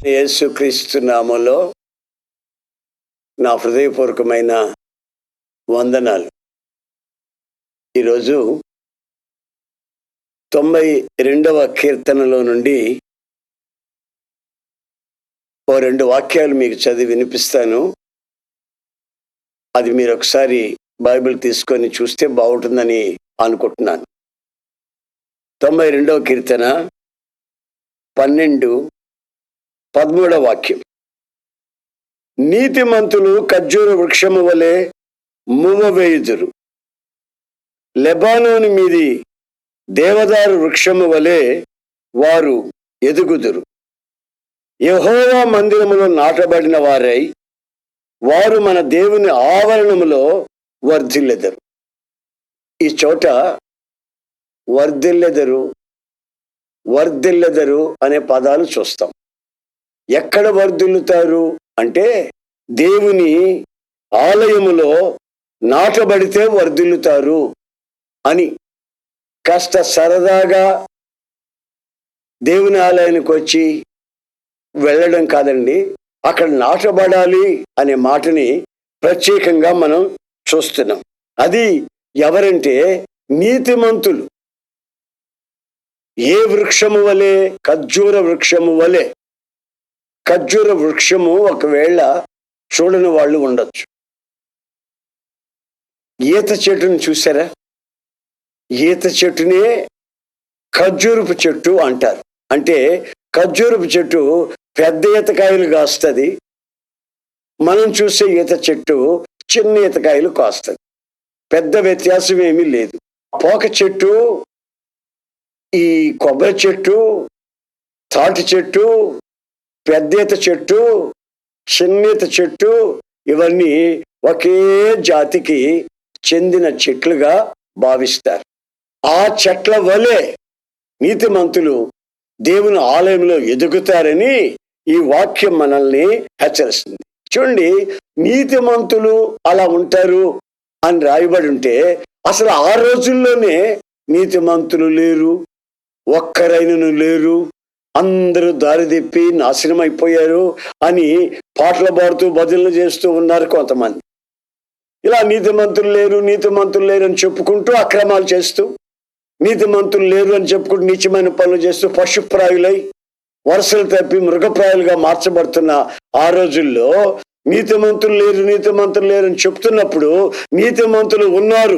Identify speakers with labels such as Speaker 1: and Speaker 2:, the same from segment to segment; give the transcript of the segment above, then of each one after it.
Speaker 1: యేసుక్రీస్తు నామములో నా హృదయపూర్వకమైన వందనాలు. ఈరోజు 92వ కీర్తనలో నుండి ఓ 2 వాక్యాలు మీకు చదివి వినిపిస్తాను. అది మీరు ఒకసారి బైబిల్ తీసుకొని చూస్తే బాగుంటుందని అనుకుంటున్నాను. 92వ కీర్తన 12-13 వాక్యం. నీతిమంతులు ఖర్జూర వృక్షము వలె మువ్వవేయుదురు, లెబానోను మీది దేవదారు వృక్షము వలె వారు ఎదుగుదురు. యెహోవా మందిరములో నాటబడిన వారై వారు మన దేవుని ఆవరణములో వర్ధిల్లెదరు. ఈ చోట వర్ధిల్లెదరు అనే పదాలు చూస్తాం. ఎక్కడ వర్ధిల్లుతారు అంటే దేవుని ఆలయములో నాటబడితే వర్ధిల్లుతారు అని. కాస్త సరదాగా దేవుని ఆలయానికి వచ్చి వెళ్ళడం కాదండి, అక్కడ నాటబడాలి అనే మాటని ప్రత్యేకంగా మనం చూస్తున్నాం. అది ఎవరంటే నీతిమంతులు. ఏ వృక్షము వలె? ఖర్జూర వృక్షము వలె. ఖర్జూర వృక్షము ఒకవేళ చూడని వాళ్ళు ఉండొచ్చు. ఈత చెట్టును చూసారా? ఈత చెట్టునే ఖర్జూరపు చెట్టు అంటారు. అంటే ఖర్జూరపు చెట్టు పెద్ద ఈతకాయలు కాస్తుంది, మనం చూసే ఈత చెట్టు చిన్న ఈతకాయలు కాస్తుంది. పెద్ద వ్యత్యాసం ఏమీ లేదు. పోక చెట్టు, ఈ కొబ్బరి చెట్టు, తాటి చెట్టు, పెద్ద ఈత చెట్టు, చిన్న ఈత చెట్టు, ఇవన్నీ ఒకే జాతికి చెందిన చెట్లుగా భావిస్తారు. ఆ చెట్ల వలె నీతిమంతులు దేవుని ఆలయంలో ఎదుగుతారని ఈ వాక్యం మనల్ని హెచ్చరిస్తుంది. చూడండి, నీతిమంతులు అలా ఉంటారు అని రాయబడి ఉంటే అసలు ఆ రోజుల్లోనే నీతిమంతులు లేరు, ఒక్కరైనను లేరు, అందరూ దారి తెప్పి నాశనం అయిపోయారు అని పాటలు పాడుతూ భజనలు చేస్తూ ఉన్నారు కొంతమంది. ఇలా నీతిమంతులు లేరు అని చెప్పుకుంటూ అక్రమాలు చేస్తూ, నీతిమంతులు లేరు అని చెప్పుకుంటూ నీచమైన పనులు చేస్తూ పశుప్రాయులై వరుసలు తప్పి మృగప్రాయులుగా మార్చబడుతున్న ఆ రోజుల్లో నీతిమంతులు లేరు అని చెప్తున్నప్పుడు నీతిమంతులు ఉన్నారు.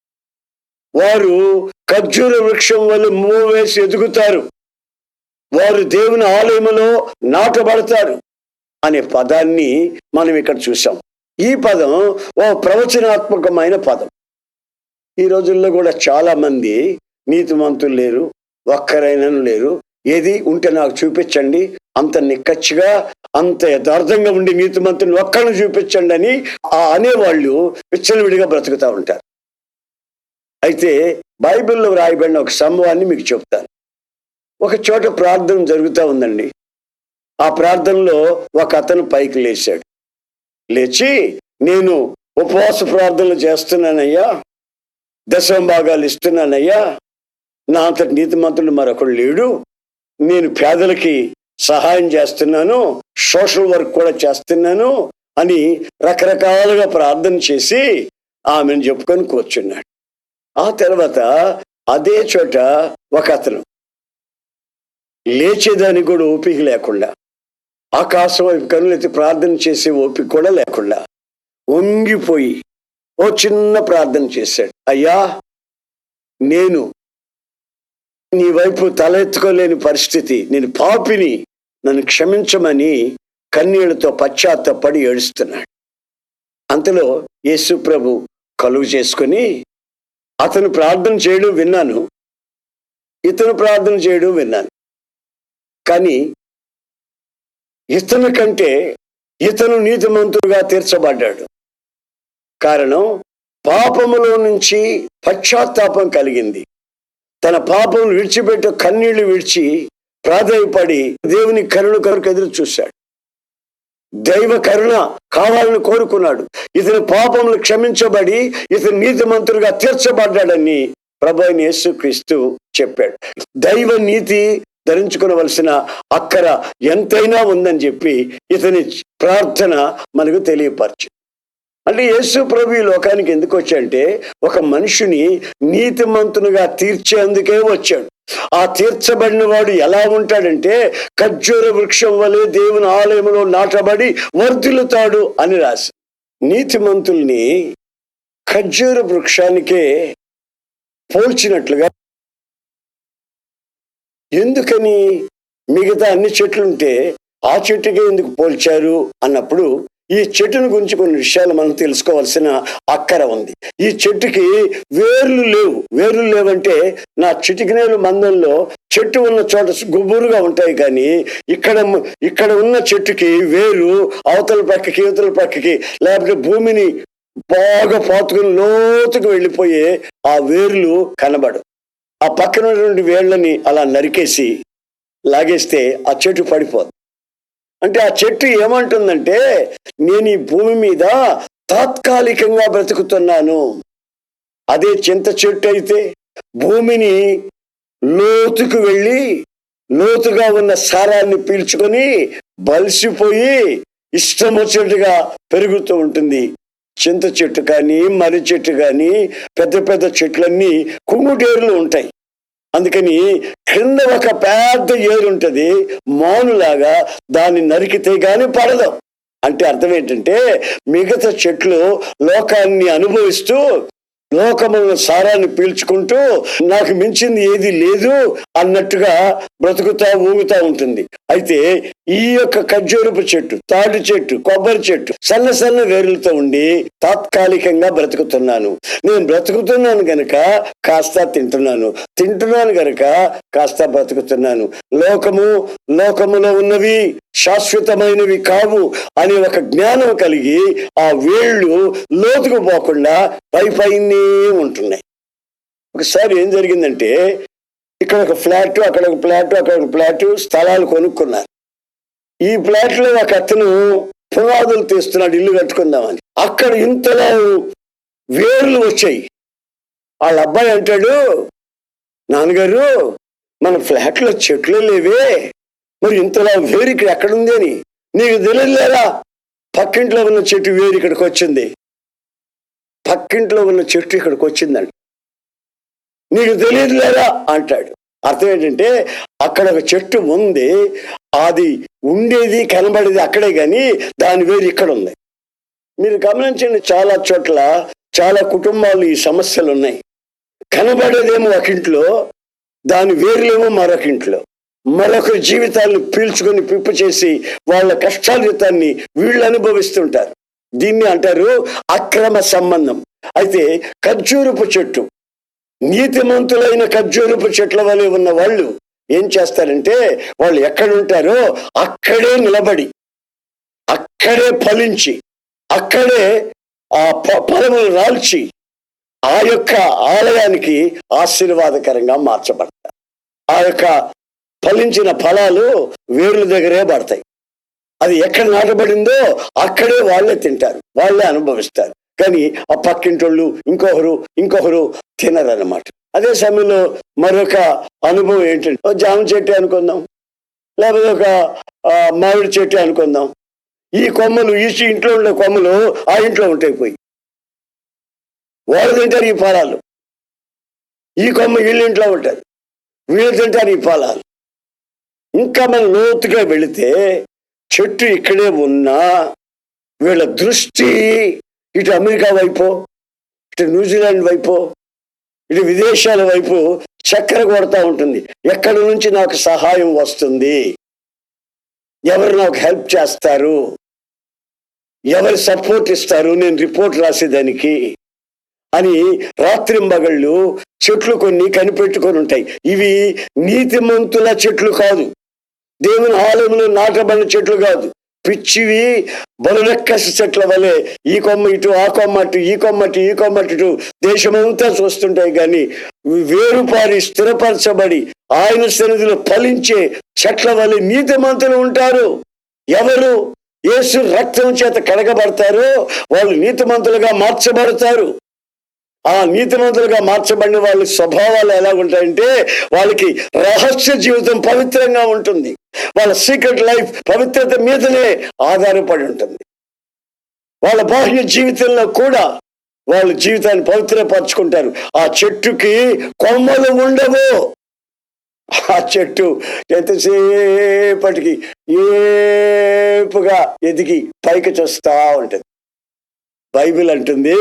Speaker 1: వారు ఖర్జూర వృక్షం వల్ల మూవేసి ఎదుగుతారు, వారు దేవుని ఆలయములో నాటబడతారు అనే పదాన్ని మనం ఇక్కడ చూసాం. ఈ పదం ఓ ప్రవచనాత్మకమైన పదం. ఈ రోజుల్లో కూడా చాలా మంది నీతిమంతులు లేరు, ఒక్కరైనను లేరు, ఏది ఉంటే నాకు చూపించండి, అంత నిక్కచ్చిగా అంత యథార్థంగా ఉండి నీతిమంతుని ఒక్కరిని చూపించండి అని అనేవాళ్ళు విచ్చలవిడిగా బ్రతుకుతూ ఉంటారు. అయితే బైబిల్లో రాయబడిన ఒక సంభవాన్ని మీకు చెప్తాను. ఒక చోట ప్రార్థన జరుగుతూ ఉందండి. ఆ ప్రార్థనలో ఒక అతను పైకి లేచాడు. లేచి, నేను ఉపవాస ప్రార్థనలు చేస్తున్నానయ్యా, దశంభాగాలు ఇస్తున్నానయ్యా, నా అంతటి నీతిమంతుడు మరొకడు లేడు, నేను పేదలకి సహాయం చేస్తున్నాను, సోషల్ వర్క్ కూడా చేస్తున్నాను అని రకరకాలుగా ప్రార్థన చేసి ఆమెను చెప్పుకొని కూర్చున్నాడు. ఆ తర్వాత అదే చోట ఒక అతను లేచేదానికి కూడా ఓపిక లేకుండా, ఆకాశం వైపు కనులెత్తి ప్రార్థన చేసే ఓపిక కూడా లేకుండా వంగిపోయి ఓ చిన్న ప్రార్థన చేశాడు. అయ్యా, నేను నీ వైపు తల ఎత్తుకోలేని పరిస్థితి, నేను పాపిని, నన్ను క్షమించమని కన్నీళ్లతో పశ్చాత్తపడి ఏడుస్తున్నాడు. అంతలో యేసు ప్రభు కలుగు చేసుకొని అతను ప్రార్థన చేయడం విన్నాను, ఇతను ప్రార్థన చేయడం విన్నాను. కానీ ఇతని కంటే ఇతను నీతిమంతుడుగా తీర్చబడ్డాడు. కారణం, పాపములో నుంచి పశ్చాత్తాపం కలిగింది. తన పాపం విడిచిపెట్టి కన్నీళ్లు విడిచి ప్రాధేయపడి దేవుని కరుణ కొరకు ఎదురు చూశాడు. దైవ కరుణ కావాలని కోరుకున్నాడు. ఇతని పాపములు క్షమించబడి ఇతను నీతిమంతుడుగా తీర్చబడ్డాడని ప్రభువైన యేసుక్రీస్తు చెప్పాడు. దైవ నీతి ధరించుకోవలసిన అక్కర ఎంతైనా ఉందని చెప్పి ఇతని ప్రార్థన మనకు తెలియపరచు. అంటే యేసు ప్రభు ఈ లోకానికి ఎందుకు వచ్చాడంటే ఒక మనిషిని నీతిమంతునిగా తీర్చేందుకే వచ్చాడు. ఆ తీర్చబడిన వాడు ఎలా ఉంటాడంటే ఖర్జూర వృక్షం వలె దేవుని ఆలయంలో నాటబడి వర్ధిల్లుతాడు అని రాసి. నీతిమంతుల్ని ఖర్జూర వృక్షానికే పోల్చినట్లుగా ఎందుకని మిగతా అన్ని చెట్లుంటే ఆ చెట్టుకే ఎందుకు పోల్చారు అన్నప్పుడు ఈ చెట్టును గురించి కొన్ని విషయాలు మనం తెలుసుకోవాల్సిన అక్కర ఉంది. ఈ చెట్టుకి వేర్లు లేవంటే నా చిటికినేలు మందంలో చెట్టు ఉన్న చోట గుబురుగా ఉంటాయి, కానీ ఇక్కడ ఉన్న చెట్టుకి వేరు అవతల పక్కకి లేకపోతే భూమిని బాగా పాతుకుని లోతుకు వెళ్ళిపోయే ఆ వేర్లు కనబడు. ఆ పక్కన ఉన్నటువంటి వేళ్ళని అలా నరికేసి లాగేస్తే ఆ చెట్టు పడిపోదు. అంటే ఆ చెట్టు ఏమంటుందంటే నేను ఈ భూమి మీద తాత్కాలికంగా బ్రతుకుతున్నాను. అదే చింత చెట్టు అయితే భూమిని లోతుకు వెళ్ళి లోతుగా ఉన్న సారాన్ని పీల్చుకొని బలిసిపోయి ఇష్టం వచ్చినట్టుగా పెరుగుతూ ఉంటుంది. చింత చెట్టు కానీ మర్రి చెట్టు కానీ పెద్ద పెద్ద చెట్లన్నీ కుంగుటేరులు ఉంటాయి. అందుకని క్రింద ఒక పెద్ద ఏరు ఉంటుంది, మానులాగా దాన్ని నరికితే గాని పడదు. అంటే అర్థం ఏంటంటే మిగతా చెట్లు లోకాన్ని అనుభవిస్తూ లోకముల సారాన్ని పీల్చుకుంటూ నాకు మించింది ఏది లేదు అన్నట్టుగా ఊగుతా ఉంటుంది. అయితే ఈ యొక్క ఖర్జూరపు చెట్టు, తాటి చెట్టు, కొబ్బరి చెట్టు సన్న వేరులతో ఉండి తాత్కాలికంగా బ్రతుకుతున్నాను. నేను బ్రతుకుతున్నాను గనక కాస్త తింటున్నాను గనక కాస్త బ్రతుకుతున్నాను. లోకములో ఉన్నవి శాశ్వతమైనవి కావు అనే ఒక జ్ఞానం కలిగి ఆ వేళ్ళు లోతుకు పోకుండా పైనే ఉంటున్నాయి. ఒకసారి ఏం జరిగిందంటే ఇక్కడ ఒక ఫ్లాట్, అక్కడ ఒక ఫ్లాట్ స్థలాలు కొనుక్కున్నారు. ఈ ఫ్లాట్ లో ఒక అతను పునాదులు తీస్తున్నాడు ఇల్లు కట్టుకుందామని. అక్కడ ఇంతలో వేర్లు వచ్చాయి. వాళ్ళ అబ్బాయి అంటాడు, నాన్నగారు మన ఫ్లాట్ లో చెట్లు లేవే, మరి ఇంతలా వేరు ఇక్కడ ఎక్కడుంది అని నీకు తెలియలేరా? పక్కింట్లో ఉన్న చెట్టు వేరు ఇక్కడికి వచ్చింది, పక్కింట్లో ఉన్న చెట్టు ఇక్కడికి వచ్చిందండి, నీకు తెలియదు లేరా అంటాడు. అర్థం ఏంటంటే అక్కడ ఒక చెట్టు ఉంది, అది ఉండేది కనబడేది అక్కడే, కానీ దాని వేరు ఇక్కడ ఉంది. మీరు గమనించండి, చాలా చోట్ల చాలా కుటుంబాలు ఈ సమస్యలు ఉన్నాయి. కనబడేదేమో ఒక ఇంట్లో, దాని వేరులేమో మరొక ఇంట్లో. మరొకరి జీవితాలను పీల్చుకొని పిప్పు చేసి వాళ్ళ కష్టార్జితాన్ని వీళ్ళు అనుభవిస్తుంటారు. దీన్ని అంటారు అక్రమ సంబంధం. అయితే ఖర్జూరపు చెట్టు, నీతిమంతులైన ఖర్జూరపు చెట్ల వలె ఉన్న వాళ్ళు ఏం చేస్తారంటే వాళ్ళు ఎక్కడుంటారో అక్కడే నిలబడి, అక్కడే ఫలించి, అక్కడే ఆ ఫలములు రాల్చి ఆ యొక్క ఆలయానికి ఆశీర్వాదకరంగా మార్చబడతారు. ఆ యొక్క ఫలించిన ఫలాలు వేర్ల దగ్గరే పడతాయి. అది ఎక్కడ నాటబడిందో అక్కడే వాళ్ళే తింటారు, వాళ్ళే అనుభవిస్తారు. కానీ ఆ పక్కింటోళ్ళు ఇంకొకరు తినరన్నమాట. అదే సమయంలో మరొక అనుభవం ఏంటంటే జామ చెట్టు అనుకుందాం, లేకపోతే ఒక మామిడి చెట్టు అనుకుందాం. ఈ కొమ్మలు ఇంట్లో ఉండే కొమ్మలు ఆ ఇంట్లో ఉంటాయి, పోయి వాళ్ళు తింటారు ఈ ఫలాలు. ఈ కొమ్మ వీళ్ళ ఇంట్లో ఉంటారు, వీళ్ళు తింటారు ఈ ఫలాలు. ఇంకా మనం లోతుగా వెళితే చెట్టు ఇక్కడే ఉన్నా వీళ్ళ దృష్టి ఇటు అమెరికా వైపు, ఇటు న్యూజిలాండ్ వైపు, ఇటు విదేశాల వైపు చక్కెర కొడతా ఉంటుంది. ఎక్కడి నుంచి నాకు సహాయం వస్తుంది, ఎవరు నాకు హెల్ప్ చేస్తారు, ఎవరు సపోర్ట్ ఇస్తారు నేను రిపోర్ట్ రాసేదానికి అని రాత్రింబగళ్ళు చెట్లు కొన్ని కనిపెట్టుకొని ఉంటాయి. ఇవి నీతిమంతుల చెట్లు కాదు, దేవుని ఆలయంలో నాటబడిన చెట్లు కాదు, పిచ్చివి బలురెక్కసి చెట్ల వలె ఈ కొమ్మ ఇటు, ఆ కొమ్మ అటు, ఈ కొమ్మ ఇటు దేశమంతా చూస్తుంటాయి. కానీ వేరుపారి స్థిరపరచబడి ఆయన సన్నిధిలో ఫలించే చెట్ల వలె నీతిమంతులు ఉంటారు. ఎవరు యేసు రక్తం చేత కడగబడతారో వాళ్ళు నీతిమంతులుగా మార్చబడతారు. ఆ నీతిమంతులుగా మార్చబడిన వాళ్ళ స్వభావాలు ఎలా ఉంటాయంటే వాళ్ళకి రహస్య జీవితం పవిత్రంగా ఉంటుంది. వాళ్ళ సీక్రెట్ లైఫ్ పవిత్రత మీదనే ఆధారపడి ఉంటుంది. వాళ్ళ బాహ్య జీవితంలో కూడా వాళ్ళ జీవితాన్ని పవిత్రపరచుకుంటారు. ఆ చెట్టుకి కొమ్మలు ఉండవు. ఆ చెట్టు ఎంతసేపటికి ఏపుగా ఎదిగి పైకి చూస్తా ఉంటుంది. బైబిల్ అంటుంది,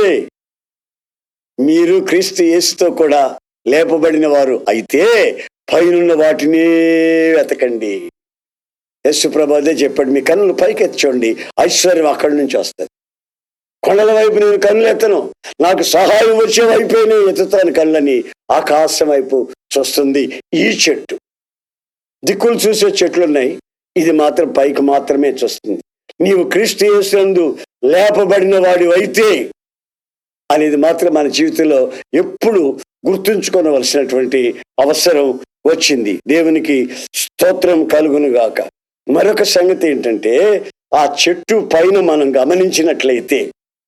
Speaker 1: మీరు క్రీస్తు యేసుతో కూడా లేపబడిన వారు అయితే పైనున్న వాటిని వెతకండి. యేసు ప్రభు అదే చెప్పాడు, మీ కన్నులు పైకెత్తు, ఐశ్వర్యం అక్కడి నుంచి వస్తుంది. కొండల వైపు నేను కన్నులు ఎత్తను, నాకు సహాయం వచ్చే వైపే నేను ఎత్తుతాను కళ్ళని. ఆకాశం వైపు చూస్తుంది ఈ చెట్టు. దిక్కులు చూసే చెట్లున్నాయి, ఇది మాత్రం పైకి మాత్రమే చూస్తుంది. నీవు క్రీస్తు యేసునందు లేపబడిన వాడివైతే అనేది మాత్రం మన జీవితంలో ఎప్పుడు గుర్తుంచుకోవలసినటువంటి అవసరం వచ్చింది. దేవునికి స్తోత్రం కలుగును గాక. మరొక సంగతి ఏంటంటే, ఆ చెట్టు పైన మనం గమనించినట్లయితే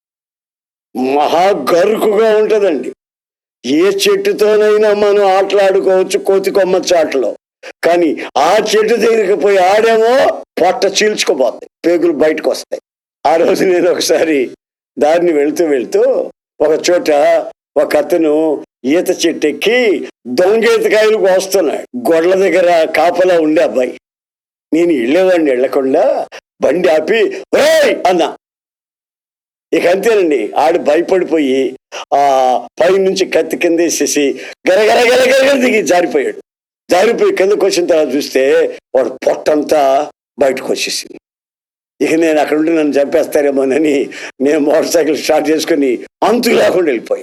Speaker 1: మహా గరుకుగా ఉంటుందండి. ఏ చెట్టుతోనైనా మనం ఆటలాడుకోవచ్చు కోతి కొమ్మ చాటలో, కానీ ఆ చెట్టు దగ్గరికి పోయి ఆడేమో పొట్ట చీల్చుకోపోతాయి, పేగులు బయటకు వస్తాయి. ఆ రోజు నేను ఒకసారి దారిని వెళ్తూ ఒక చోట ఒక అతను ఈత చెట్టు ఎక్కి దొంగీతకాయలు కోస్తున్నాడు. గొడ్ల దగ్గర కాపలా ఉండే అబ్బాయి. నేను వెళ్ళేవాడిని, వెళ్ళకుండా బండి ఆపి ఓయ్ అన్నా. ఇక అంతేనండి, ఆడు భయపడిపోయి ఆ పై నుంచి కత్తి కింద వేసేసి గరగర దిగి జారిపోయి కిందకు వచ్చిన తర్వాత చూస్తే వాడు పొట్టంతా బయటకు వచ్చేసింది. ఇక నేను అక్కడ ఉండి నన్ను చంపేస్తారేమోనని నేను మోటార్ సైకిల్ స్టార్ట్ చేసుకుని అంతు లేకుండా వెళ్ళిపోయి.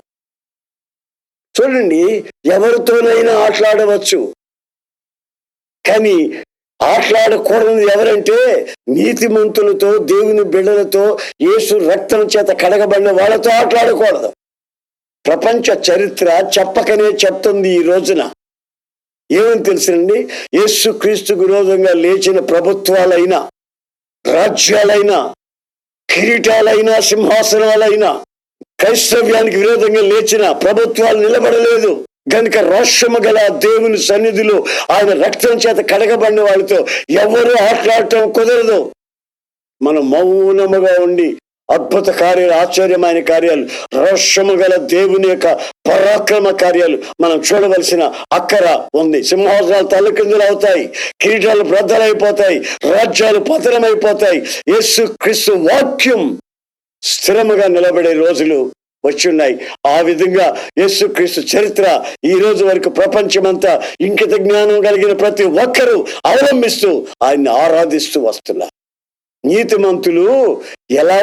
Speaker 1: చూడండి, ఎవరితోనైనా ఆటలాడవచ్చు, కానీ ఆటలాడకూడదు ఎవరంటే నీతిమంతులతో, దేవుని బిడ్డలతో, యేసు రక్తం చేత కడగబడిన వాళ్ళతో ఆటలాడకూడదు. ప్రపంచ చరిత్ర చెప్పకనే చెప్తుంది ఈ రోజున. ఏమని తెలుసండి, యేసు క్రీస్తుకు విరోధంగా లేచిన ప్రభుత్వాలైనా, రాజ్యాలైనా, కిరీటాలైనా, సింహాసనాలైనా, క్రైస్తవ్యానికి విరోధంగా లేచిన ప్రభుత్వాలు నిలబడలేదు. కనుక రోషము గల దేవుని సన్నిధిలో ఆయన రక్తం చేత కడగబడిన వాళ్ళతో ఎవరు ఆటలాడటం కుదరదు. మనం మౌనముగా ఉండి అద్భుత కార్యాలు, ఆశ్చర్యమైన కార్యాలు, రోషము గల దేవుని యొక్క పరాక్రమ కార్యాలు మనం చూడవలసిన అక్కర ఉంది. సింహాసనాలు తలకిందులు అవుతాయి, కిరీటాలు బ్రద్దలైపోతాయి, రాజ్యాలు పతనమైపోతాయి. యేసు క్రీస్తు వాక్యం స్థిరముగా నిలబడే రోజులు వచ్చి ఉన్నాయి. ఆ విధంగా యేసుక్రీస్తు చరిత్ర ఈ రోజు వరకు ప్రపంచమంతా ఇంకిత జ్ఞానం కలిగిన ప్రతి ఒక్కరూ అవలంబిస్తూ ఆయన్ని ఆరాధిస్తూ వస్తున్నారు. నీతిమంతులు ఎలా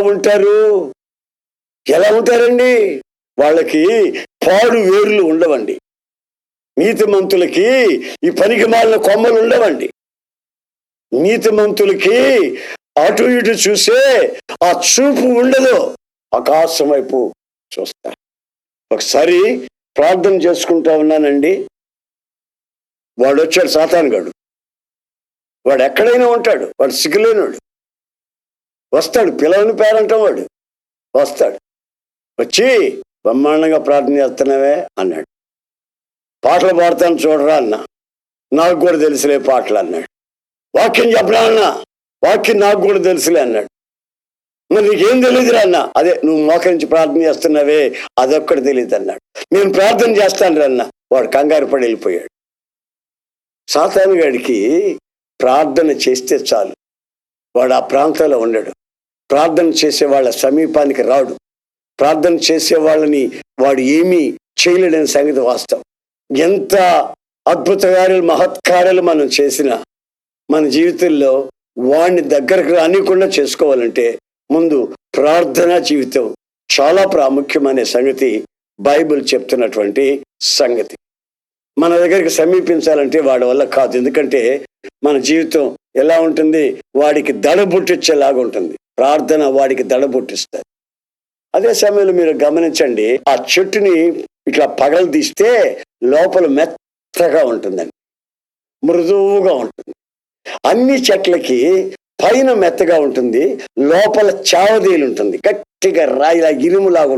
Speaker 1: ఉంటారండి? వాళ్ళకి పాడు వేర్లు ఉండవండి. నీతిమంతులకి ఈ పనికి మాలిన కొమ్మలు ఉండవండి. నీతిమంతులకి అటు ఇటు చూసే ఆ చూపు ఉండదు, ఆకాశం వైపు చూస్తారు. ఒకసారి ప్రార్థన చేసుకుంటా ఉన్నానండి, వాడు వచ్చాడు, సాతానుగాడు. వాడు ఎక్కడైనా ఉంటాడు, వాడు సిగ్గులేనివాడు. వస్తాడు, పిలవని పేరంటాం, వాడు వస్తాడు. వచ్చి బ్రహ్మాండంగా ప్రార్థన చేస్తున్నావే అన్నాడు. పాటలు పాడతాను చూడరా అన్నా. నాకు కూడా తెలుసులే పాటలు అన్నాడు. వాక్యం చెప్పరా అన్నా. వాక్యం నాకు కూడా తెలుసులే అన్నాడు. మరి నీకేం తెలియదురా అన్నా. అదే నువ్వు మోకరించి ప్రార్థన చేస్తున్నావే అదొక్కటి తెలియదు అన్నాడు. నేను ప్రార్థన చేస్తాను రా అన్నా. వాడు కంగారు పడి వెళ్ళిపోయాడు. సాతాను గాడికి ప్రార్థన చేస్తే చాలు, వాడు ఆ ప్రాంతంలో ఉండడు. ప్రార్థన చేసే వాళ్ళ సమీపానికి రాడు. ప్రార్థన చేసే వాళ్ళని వాడు ఏమీ చేయలేడని సంగతి వాస్తవం. ఎంత అద్భుత కార్యాలు, మహత్కార్యాలు మనం చేసినా మన జీవితంలో వాడిని దగ్గరకు రానికుండా చేసుకోవాలంటే ముందు ప్రార్థనా జీవితం చాలా ప్రాముఖ్యమనే సంగతి బైబిల్ చెప్తున్నటువంటి సంగతి. మన దగ్గరికి సమీపించాలంటే వాడి వల్ల కాదు. ఎందుకంటే మన జీవితం ఎలా ఉంటుంది, వాడికి దడబుట్టించేలాగా ఉంటుంది. ప్రార్థన వాడికి దడబుట్టిస్తుంది. అదే సమయంలో మీరు గమనించండి, ఆ చెట్టుని ఇట్లా పగలు తీస్తే లోపల మెత్తగా ఉంటుందండి, మృదువుగా ఉంటుంది. అన్ని చెట్లకి పైన మెత్తగా ఉంటుంది, లోపల చావదీలు ఉంటుంది, గట్టిగా రాయిలా ఇరుములాగా ఉంటుంది.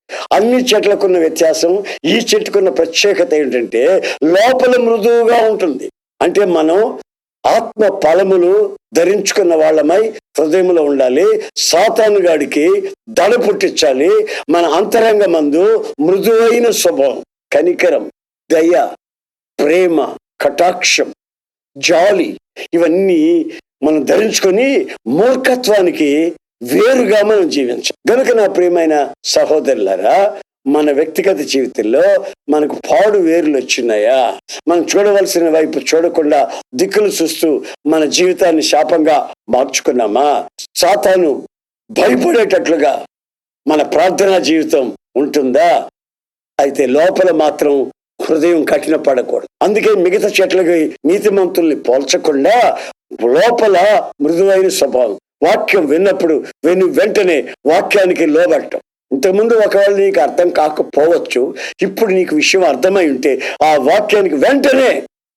Speaker 1: అన్ని చెట్లకున్న వ్యత్యాసం, ఈ చెట్టుకున్న ప్రత్యేకత ఏంటంటే లోపల మృదువుగా ఉంటుంది. అంటే మనం ఆత్మ ఫలములు ధరించుకున్న వాళ్ళమై హృదయంలో ఉండాలి. సాతాను గాడికి దడ పుట్టించాలి. మన అంతరంగ మందు మృదువైన స్వభావం, కనికరం, దయ, ప్రేమ, కటాక్షం, జాలి ఇవన్నీ మనం ధరించుకొని మూర్ఖత్వానికి వేరుగా మనం జీవించాం. గనుక నా ప్రియమైన సహోదరులారా, మన వ్యక్తిగత జీవితంలో మనకు పాడు వేర్లు వచ్చినాయా? మనం చూడవలసిన వైపు చూడకుండా దిక్కులు చూస్తూ మన జీవితాన్ని శాపంగా మార్చుకున్నామా? సాతాను భయపడేటట్లుగా మన ప్రార్థనా జీవితం ఉంటుందా? అయితే లోపల మాత్రం హృదయం కఠిన పడకూడదు. అందుకే మిగతా చెట్లకి నీతిమంతుల్ని పోల్చకుండా లోపల మృదువైన స్వభావం, వాక్యం విన్నప్పుడు వెంటనే వాక్యానికి లోబడటం. ఇంతకుముందు ఒకవేళ నీకు అర్థం కాకపోవచ్చు, ఇప్పుడు నీకు విషయం అర్థమై ఉంటే ఆ వాక్యానికి వెంటనే.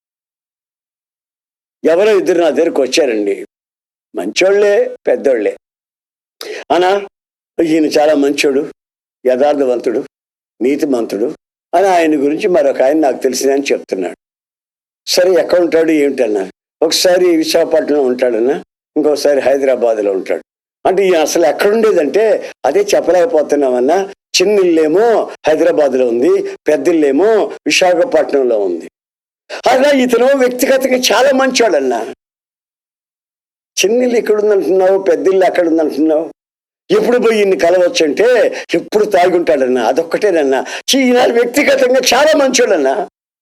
Speaker 1: ఎవరో ఇద్దరు నా దగ్గరకు వచ్చారండి, మంచోళ్లే, పెద్దోళ్లే. అనా ఈయన చాలా మంచోడు, యథార్థవంతుడు, నీతిమంతుడు అని ఆయన గురించి మరొక ఆయన నాకు తెలిసిందని చెప్తున్నాడు. సరే, ఎక్కడ ఉంటాడు ఏమిటన్నా? ఒకసారి విశాఖపట్నంలో ఉంటాడన్నా, ఇంకోసారి హైదరాబాద్లో ఉంటాడు. అంటే ఈయన అసలు ఎక్కడుండేదంటే అదే చెప్పలేకపోతున్నామన్నా. చిన్న ఇల్లేమో హైదరాబాద్లో ఉంది, పెద్ద ఇల్లేమో విశాఖపట్నంలో ఉంది. అలా ఇతను వ్యక్తిగతంగా చాలా మంచోడన్నా. చిన్న ఇల్లు ఎక్కడుందంటున్నావు, పెద్ద ఇల్లు ఎక్కడుందంటున్నావు? ఎప్పుడు పోయి ఇన్ని కలవచ్చు అంటే ఎప్పుడు తాగి ఉంటాడన్నా. అదొక్కటేనన్నా. ఈనాడు వ్యక్తిగతంగా చాలా మంచోడన్నా.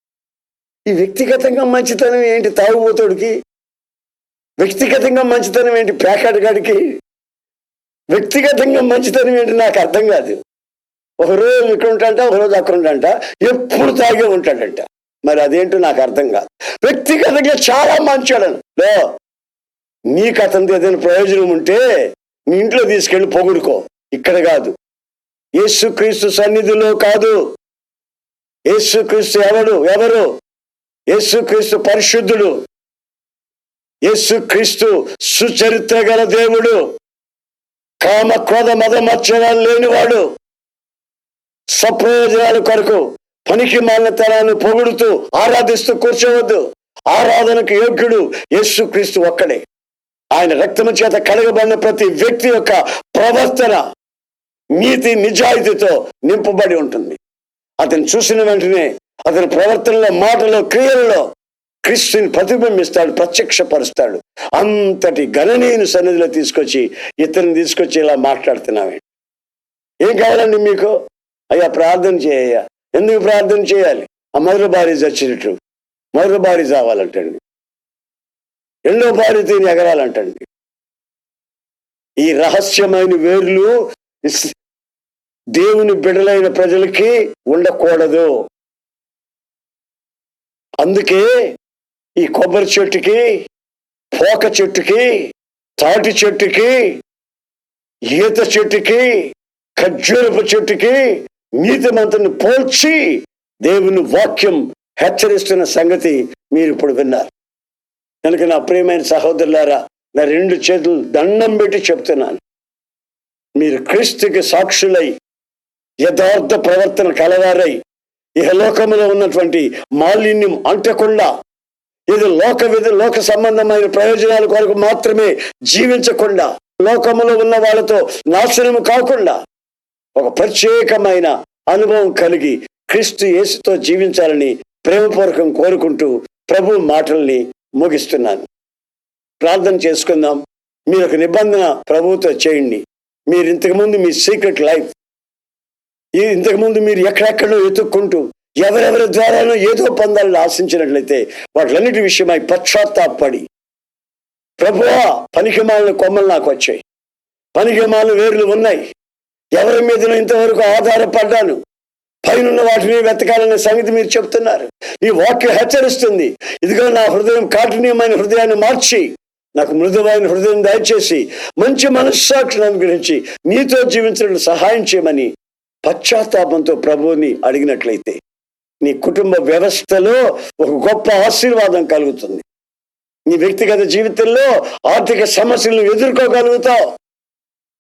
Speaker 1: ఈ వ్యక్తిగతంగా మంచితనం ఏంటి తాగుబోతోడికి? వ్యక్తిగతంగా మంచితనం ఏంటి ప్యాకెట్గాడికి? వ్యక్తిగతంగా మంచితనం ఏంటి నాకు అర్థం కాదు. ఒకరోజు ఇక్కడ ఉంటాడంట, ఒకరోజు అక్కడ ఉంటాడంట, ఎప్పుడు తాగే ఉంటాడంట. మరి అదేంటో నాకు అర్థం కాదు. వ్యక్తిగతంగా చాలా మంచోడను. నీకు అతనితో ఏదైనా ప్రయోజనం ఉంటే నీ ఇంట్లో తీసుకెళ్ళి పొగుడుకో, ఇక్కడ కాదు. యేసుక్రీస్తు సన్నిధిలో కాదు. యేసుక్రీస్తు ఎవరు? యేసుక్రీస్తు పరిశుద్ధుడు, యేసుక్రీస్తు సుచరిత్ర గల దేవుడు, కామ క్రోధ మద మత్సరాలు లేనివాడు. స్వప్రయోజనాల కొరకు పనికి మాలినతనాన్ని పొగుడుతూ ఆరాధిస్తూ కూర్చోవద్దు. ఆరాధనకు యోగ్యుడు యేసుక్రీస్తు ఒక్కడే. ఆయన రక్తము చేత కడగబడిన ప్రతి వ్యక్తి యొక్క ప్రవర్తన నీతి నిజాయితీతో నింపబడి ఉంటుంది. అతను చూసిన వెంటనే అతని ప్రవర్తనలో, మాటలో, క్రియలలో క్రీస్తుని ప్రతిబింబిస్తాడు, ప్రత్యక్షపరుస్తాడు. అంతటి గణనీయుని సన్నిధిలో తీసుకొచ్చి ఇతన్ని తీసుకొచ్చి ఇలా మాట్లాడుతున్నావే. ఏం కావాలండి మీకు? అయ్యా ప్రార్థన చేయ. ఎందుకు ప్రార్థన చేయాలి? ఆ మొదటి భార్య చచ్చినట్లు మొదటి భార్య చావాలంటండి, రెండో భార్య తిని ఎగరాలంటండి. ఈ రహస్యమైన వేర్లు దేవుని బిడ్డలైన ప్రజలకి ఉండకూడదు. అందుకే ఈ కొబ్బరి చెట్టుకి, పోక చెట్టుకి, తాటి చెట్టుకి, ఈత చెట్టుకి, ఖర్జూరపు చెట్టుకి నీతిమంతుని పోల్చి దేవుని వాక్యం హెచ్చరిస్తున్న సంగతి మీరు ఇప్పుడు విన్నారు. కనుక నా ప్రియమైన సహోదరులారా, నా రెండు చేతులు దండం పెట్టి చెప్తున్నాను, మీరు క్రీస్తుకి సాక్షులై యథార్థ ప్రవర్తన కలవారై ఇహలోకములో ఉన్నటువంటి మాలిన్యం అంటకుండా, ఇది లోక సంబంధమైన ప్రయోజనాల కొరకు మాత్రమే జీవించకుండా, లోకములో ఉన్న వాళ్ళతో నాశనము కాకుండా ఒక ప్రత్యేకమైన అనుభవం కలిగి క్రీస్తు యేసుతో జీవించాలని ప్రేమపూర్వకం కోరుకుంటూ ప్రభు మాటల్ని ముగిస్తున్నాను. ప్రార్థన చేసుకుందాం. మీరు ఒక నిబంధన ప్రభువుతో చేయండి. మీరు ఇంతకుముందు మీ సీక్రెట్ లైఫ్, ఇంతకుముందు మీరు ఎక్కడెక్కడో ఎత్తుక్కుంటూ ఎవరెవరి ద్వారానో ఏదో పొందాలని ఆశించినట్లయితే వాటిలన్నిటి విషయమై పశ్చాత్తాపడి, ప్రభువా పనికిమాలిన కొమ్మలు నాకు వచ్చాయి, పనికిమాలిన వేర్లు ఉన్నాయి, ఎవరి మీదనో ఇంతవరకు ఆధారపడ్డాను, పైనున్న వాటిని వెతకాలనే సంగతి మీరు చెప్తున్నారు. ఈ వాక్యం హెచ్చరిస్తుంది. ఇదిగో నా హృదయం కాఠిన్యమైన హృదయాన్ని మార్చి నాకు మృదువైన హృదయం దయచేసి మంచి మనస్సాక్షిని అనుగ్రహించి నీతో జీవించడానికి సహాయం చేయమని పశ్చాత్తాపంతో ప్రభువుని అడిగినట్లయితే నీ కుటుంబ వ్యవస్థలో ఒక గొప్ప ఆశీర్వాదం కలుగుతుంది. నీ వ్యక్తిగత జీవితంలో ఆర్థిక సమస్యలను ఎదుర్కోగలుగుతావు.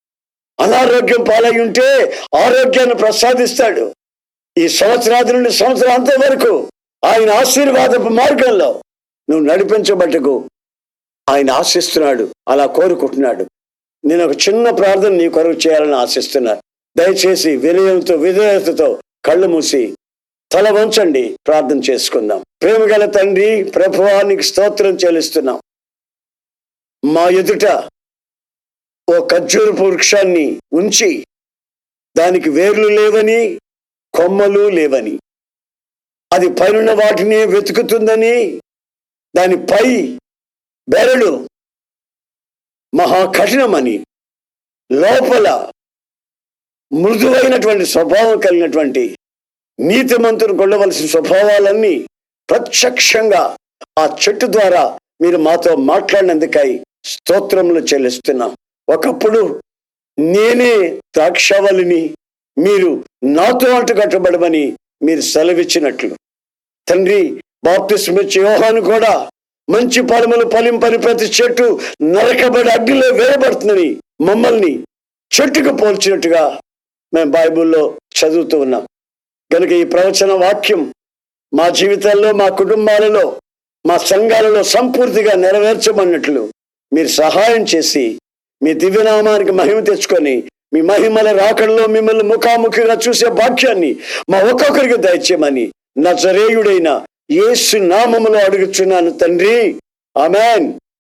Speaker 1: అనారోగ్యం పాలై ఉంటే ఆరోగ్యాన్ని ప్రసాదిస్తాడు. ఈ సంవత్సరాది నుండి సంవత్సరాంతం వరకు ఆయన ఆశీర్వాదపు మార్గంలో నువ్వు నడిపించబట్టకు ఆయన ఆశిస్తున్నాడు, అలా కోరుకుంటున్నాడు. నేను ఒక చిన్న ప్రార్థన నీ కొరకు చేయాలని ఆశిస్తున్నాను. దయచేసి వినయంతో విధేయతతో కళ్ళు మూసి తల వంచండి, ప్రార్థన చేసుకుందాం. ప్రేమగల తండ్రి, ప్రభువా నీకు స్తోత్రం చెల్లిస్తున్నాం. మా ఎదుట ఓ ఖర్జూరపు వృక్షాన్ని ఉంచి దానికి వేర్లు లేవని, కొమ్మలు లేవని, అది పైన వాటిని వెతుకుతుందని, దాని పై బెరడు మహా కఠినమని, లోపల మృదువైనటువంటి స్వభావం కలిగినటువంటి నీతిమంతుని కొల్లవలసిన స్వభావాలన్నీ ప్రత్యక్షంగా ఆ చెట్టు ద్వారా మీరు మాతో మాట్లాడినందుకై స్తోత్రములు చెల్లిస్తున్నాం. ఒకప్పుడు నేనే ద్రాక్షవల్లిని, మీరు నాతో అంటు కట్టబడమని మీరు సెలవిచ్చినట్లు తండ్రి, బాప్తిస్మిచ్చే యోహాను కూడా మంచి ఫలములు ఫలింపని ప్రతి చెట్టు నరకబడి అగ్నిలో వేయబడుతుందని మమ్మల్ని చెట్టుకు పోల్చినట్టుగా మేము బైబిల్లో చదువుతూ ఉన్నాం. కనుక ఈ ప్రవచన వాక్యం మా జీవితాల్లో, మా కుటుంబాలలో, మా సంఘాలలో సంపూర్తిగా నెరవేర్చమన్నట్లు మీరు సహాయం చేసి మీ దివ్యనామానికి మహిమ తెచ్చుకొని మీ మహిమల రాకడలో మిమ్మల్ని ముఖాముఖిగా చూసే భాగ్యాన్ని మా ఒక్కొక్కరికి దయచేయమని నజరేయుడైన యేసు నామములో అడుగుచున్నాను తండ్రి, ఆమేన్.